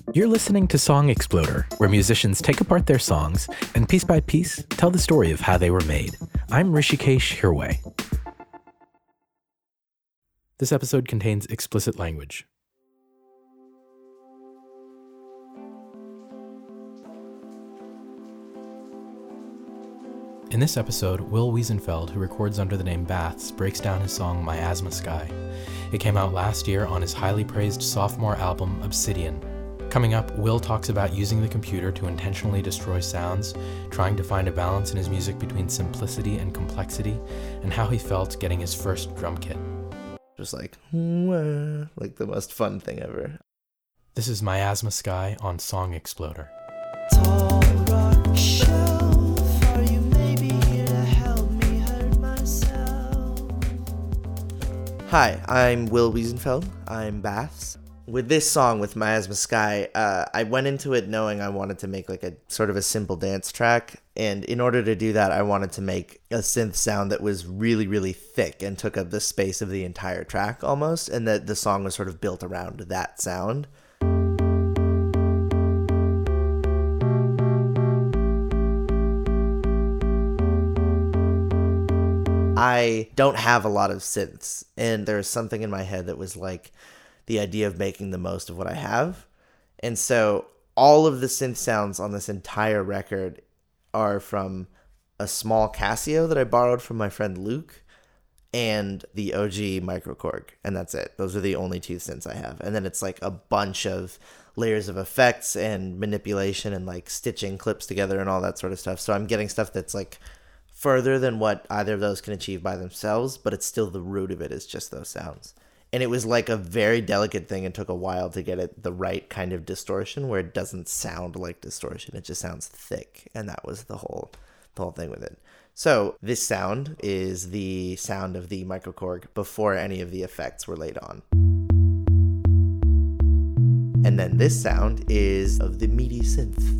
You're listening to Song Exploder, where musicians take apart their songs and piece by piece tell the story of how they were made. I'm Rishikesh Hirway. This episode contains explicit language. In this episode, Will Wiesenfeld, who records under the name Baths, breaks down his song Miasma Sky. It came out last year on his highly praised sophomore album, Obsidian. Coming up, Will talks about using the computer to intentionally destroy sounds, trying to find a balance in his music between simplicity and complexity, and how he felt getting his first drum kit. Just like the most fun thing ever. This is Miasma Sky on Song Exploder. Tall rock shelf, are you maybe here to help me hurt myself? Hi, I'm Will Wiesenfeld. I'm Baths. With this song, with Miasma Sky, I went into it knowing I wanted to make like a sort of a simple dance track. And in order to do that, I wanted to make a synth sound that was really, really thick and took up the space of the entire track almost. And that the song was sort of built around that sound. I don't have a lot of synths. And there was something in my head that was like, the idea of making the most of what I have. And so all of the synth sounds on this entire record are from a small Casio that I borrowed from my friend Luke and the OG Microkorg. And that's it. Those are the only two synths I have. And then it's like a bunch of layers of effects and manipulation and like stitching clips together and all that sort of stuff. So I'm getting stuff that's like further than what either of those can achieve by themselves, but it's still the root of it is just those sounds. And it was like a very delicate thing and took a while to get it the right kind of distortion where it doesn't sound like distortion. It just sounds thick. And that was the whole thing with it. So this sound is the sound of the Microkorg before any of the effects were laid on. And then this sound is of the MIDI synth.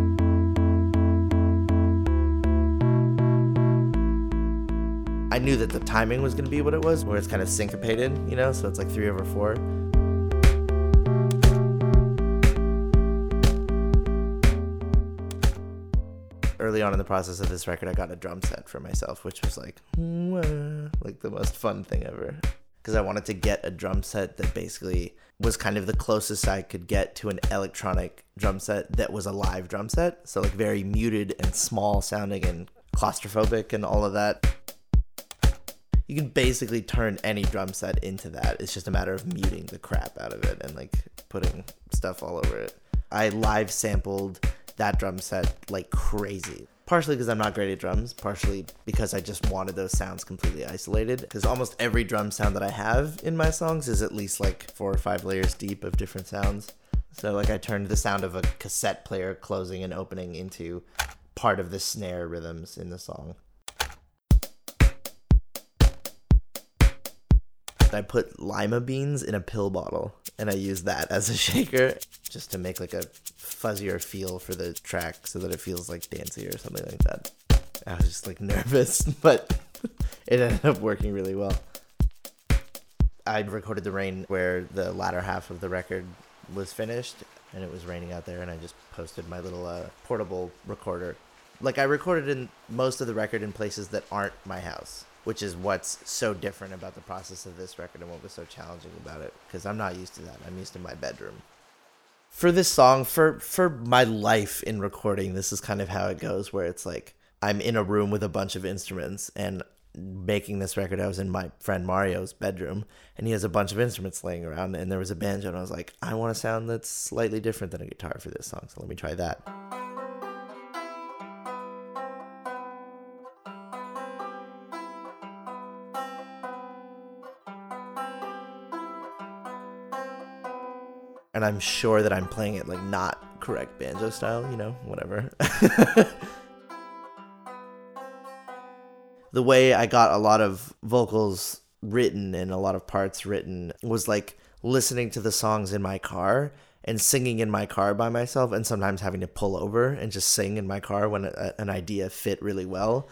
I knew that the timing was going to be what it was, where it's kind of syncopated, you know, so it's like 3/4. Early on in the process of this record, I got a drum set for myself, which was like the most fun thing ever. Because I wanted to get a drum set that basically was kind of the closest I could get to an electronic drum set that was a live drum set. So like very muted and small sounding and claustrophobic and all of that. You can basically turn any drum set into that. It's just a matter of muting the crap out of it and like putting stuff all over it. I live sampled that drum set like crazy. Partially because I'm not great at drums, partially because I just wanted those sounds completely isolated. Because almost every drum sound that I have in my songs is at least like 4 or 5 layers deep of different sounds. So like I turned the sound of a cassette player closing and opening into part of the snare rhythms in the song. I put lima beans in a pill bottle and I used that as a shaker just to make like a fuzzier feel for the track so that it feels like dancey or something like that. I was just like nervous, but it ended up working really well. I recorded The Rain where the latter half of the record was finished and it was raining out there and I just posted my little portable recorder. Like I recorded in most of the record in places that aren't my house, which is what's so different about the process of this record and what was so challenging about it, because I'm not used to that. I'm used to my bedroom. For this song, for my life in recording, this is kind of how it goes, where it's like I'm in a room with a bunch of instruments, and making this record, I was in my friend Mario's bedroom, and he has a bunch of instruments laying around, and there was a banjo, and I was like, I want a sound that's slightly different than a guitar for this song, so let me try that. And I'm sure that I'm playing it like not correct banjo style, you know, whatever. The way I got a lot of vocals written and a lot of parts written was like listening to the songs in my car and singing in my car by myself, and sometimes having to pull over and just sing in my car when an idea fit really well.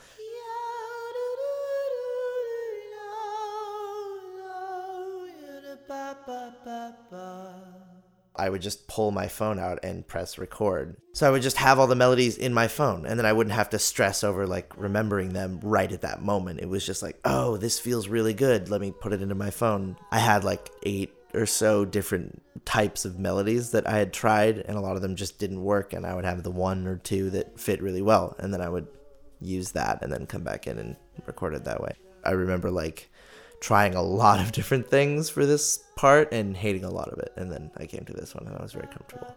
I would just pull my phone out and press record. So I would just have all the melodies in my phone, and then I wouldn't have to stress over like remembering them right at that moment. It was just like, oh, this feels really good. Let me put it into my phone. I had like 8 or so different types of melodies that I had tried, and a lot of them just didn't work, and I would have the 1 or 2 that fit really well, and then I would use that and then come back in and record it that way. I remember like trying a lot of different things for this part and hating a lot of it, and then I came to this one and I was very comfortable.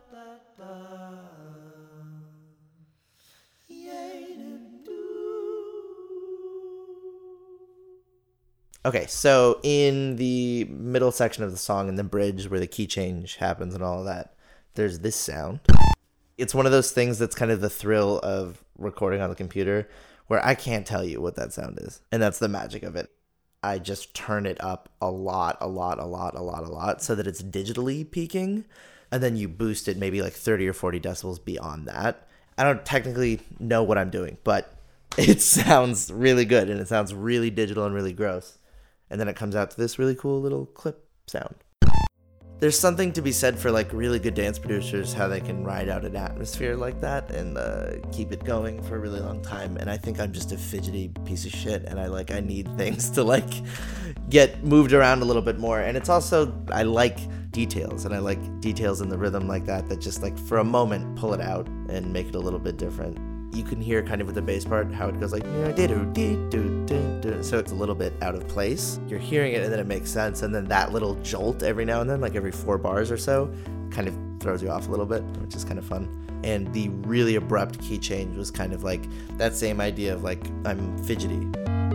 Okay, so in the middle section of the song, in the bridge where the key change happens and all of that, there's this sound. It's one of those things that's kind of the thrill of recording on the computer where I can't tell you what that sound is, and that's the magic of it. I just turn it up a lot so that it's digitally peaking, and then you boost it maybe like 30 or 40 decibels beyond that. I don't technically know what I'm doing, but it sounds really good, and it sounds really digital and really gross. And then it comes out to this really cool little clip sound. There's something to be said for like really good dance producers, how they can ride out an atmosphere like that and keep it going for a really long time. And I think I'm just a fidgety piece of shit, and I need things to like get moved around a little bit more. And it's also, I like details, and I like details in the rhythm like that just like for a moment pull it out and make it a little bit different. You can hear kind of with the bass part how it goes like, so it's a little bit out of place. You're hearing it and then it makes sense, and then that little jolt every now and then, like every 4 bars or so, kind of throws you off a little bit, which is kind of fun. And the really abrupt key change was kind of like that same idea of like, I'm fidgety.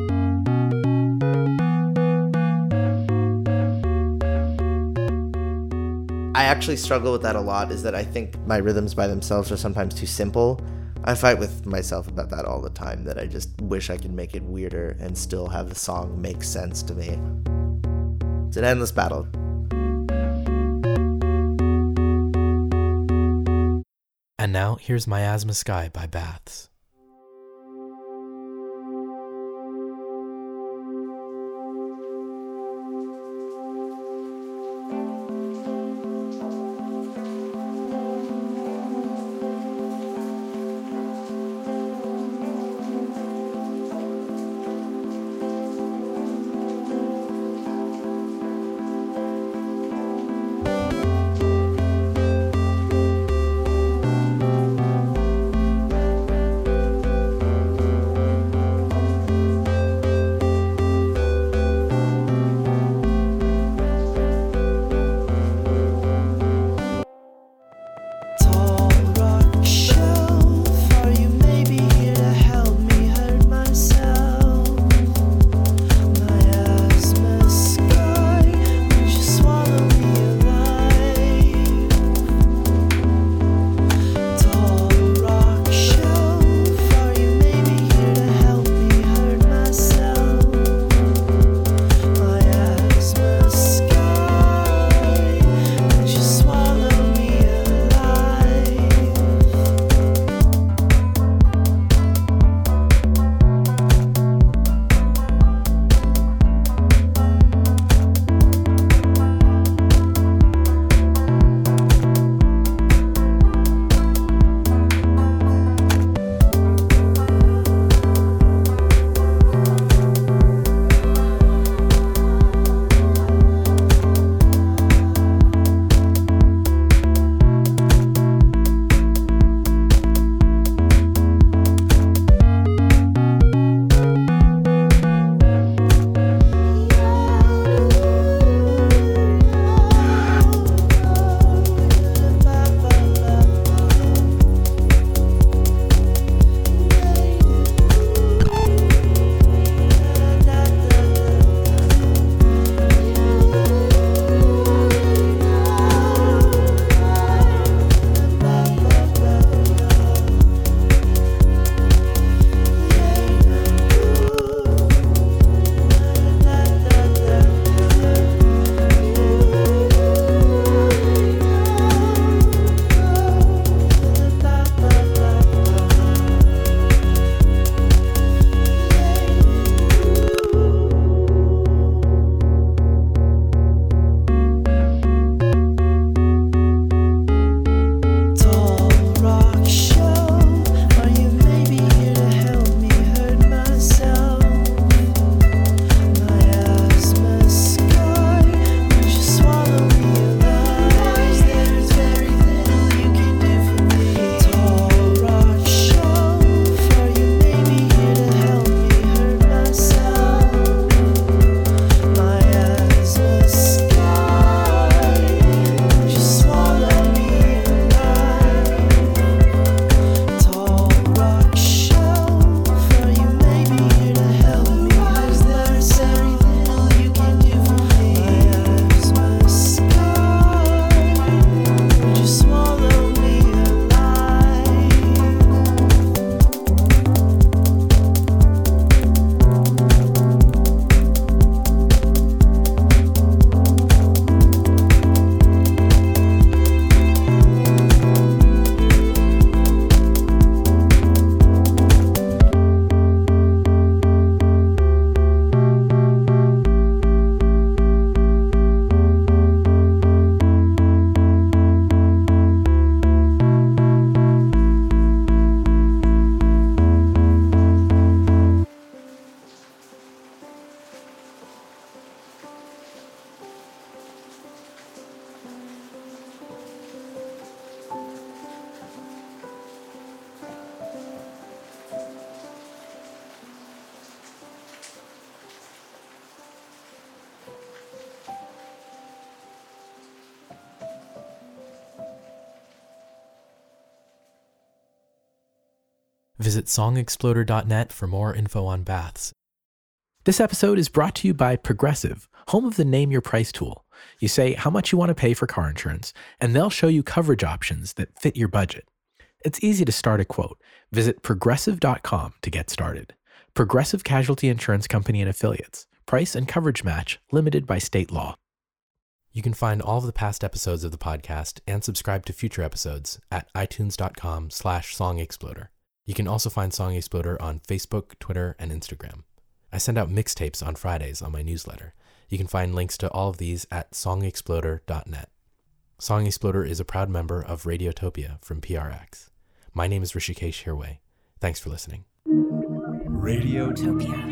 I actually struggle with that a lot, is that I think my rhythms by themselves are sometimes too simple. I fight with myself about that all the time, that I just wish I could make it weirder and still have the song make sense to me. It's an endless battle. And now, here's Miasma Sky by Baths. Visit songexploder.net for more info on baths. This episode is brought to you by Progressive, home of the Name Your Price tool. You say how much you want to pay for car insurance, and they'll show you coverage options that fit your budget. It's easy to start a quote. Visit progressive.com to get started. Progressive Casualty Insurance Company and Affiliates. Price and coverage match limited by state law. You can find all of the past episodes of the podcast and subscribe to future episodes at itunes.com/songexploder. You can also find Song Exploder on Facebook, Twitter, and Instagram. I send out mixtapes on Fridays on my newsletter. You can find links to all of these at songexploder.net. Song Exploder is a proud member of Radiotopia from PRX. My name is Rishikesh Hirway. Thanks for listening. Radiotopia.